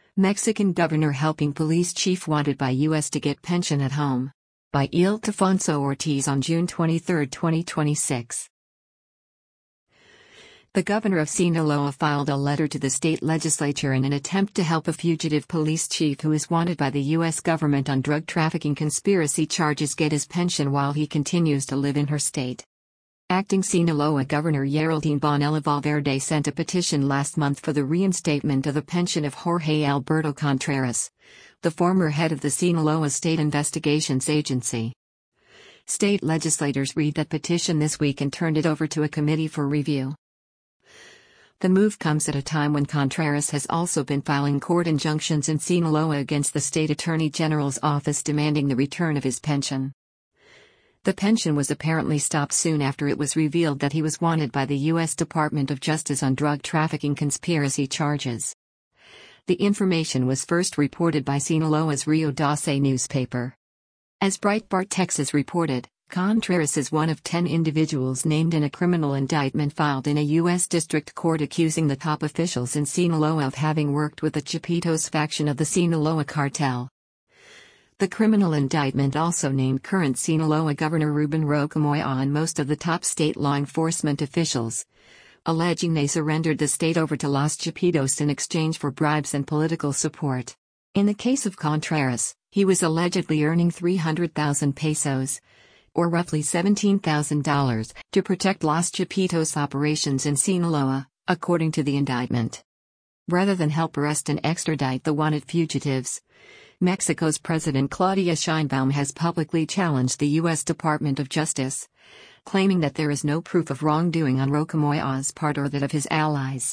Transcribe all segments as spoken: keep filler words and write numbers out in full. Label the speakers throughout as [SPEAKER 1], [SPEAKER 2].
[SPEAKER 1] Mexican governor helping police chief wanted by U S to get pension at home. By Ildefonso Ortiz on June twenty-third, twenty twenty-six. The governor of Sinaloa filed a letter to the state legislature in an attempt to help a fugitive police chief who is wanted by the U S government on drug trafficking conspiracy charges get his pension while he continues to live in her state. Acting Sinaloa Governor Yeraldine Bonilla Valverde sent a petition last month for the reinstatement of the pension of Jorge Alberto Contreras, the former head of the Sinaloa State Investigations Agency. State legislators read that petition this week and turned it over to a committee for review. The move comes at a time when Contreras has also been filing court injunctions in Sinaloa against the state attorney general's office demanding the return of his pension. The pension was apparently stopped soon after it was revealed that he was wanted by the U S Department of Justice on drug trafficking conspiracy charges. The information was first reported by Sinaloa's Rio Doce newspaper. As Breitbart Texas reported, Contreras is one of ten individuals named in a criminal indictment filed in a U S district court accusing the top officials in Sinaloa of having worked with the Chapitos faction of the Sinaloa cartel. The criminal indictment also named current Sinaloa Governor Ruben Roca Moya and most of the top state law enforcement officials, alleging they surrendered the state over to Los Chapitos in exchange for bribes and political support. In the case of Contreras, he was allegedly earning three hundred thousand pesos, or roughly seventeen thousand dollars, to protect Los Chapitos operations in Sinaloa, according to the indictment. Rather than help arrest and extradite the wanted fugitives, Mexico's President Claudia Sheinbaum has publicly challenged the U S Department of Justice, claiming that there is no proof of wrongdoing on Roca Moya's part or that of his allies.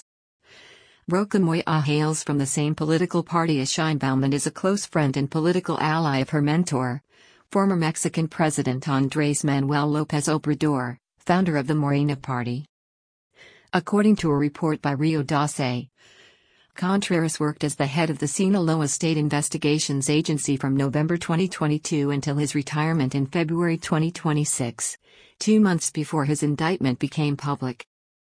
[SPEAKER 1] Roca Moya hails from the same political party as Sheinbaum and is a close friend and political ally of her mentor, former Mexican President Andrés Manuel López Obrador, founder of the Morena Party. According to a report by Rio Doce, Contreras worked as the head of the Sinaloa State Investigations Agency from November twenty twenty-two until his retirement in February twenty twenty-six, two months before his indictment became public.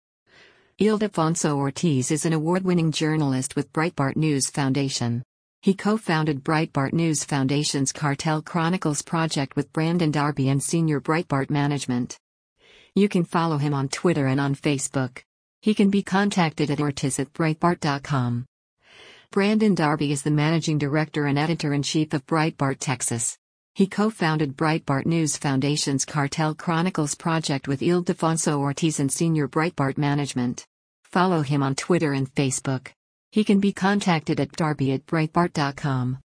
[SPEAKER 1] Ildefonso Ortiz is an award-winning journalist with Breitbart News Foundation. He co-founded Breitbart News Foundation's Cartel Chronicles project with Brandon Darby and senior Breitbart management. You can follow him on Twitter and on Facebook. He can be contacted at ortiz at breitbart dot com. Brandon Darby is the managing director and editor-in-chief of Breitbart Texas. He co-founded Breitbart News Foundation's Cartel Chronicles project with Ildefonso Ortiz and senior Breitbart management. Follow him on Twitter and Facebook. He can be contacted at darby at breitbart dot com.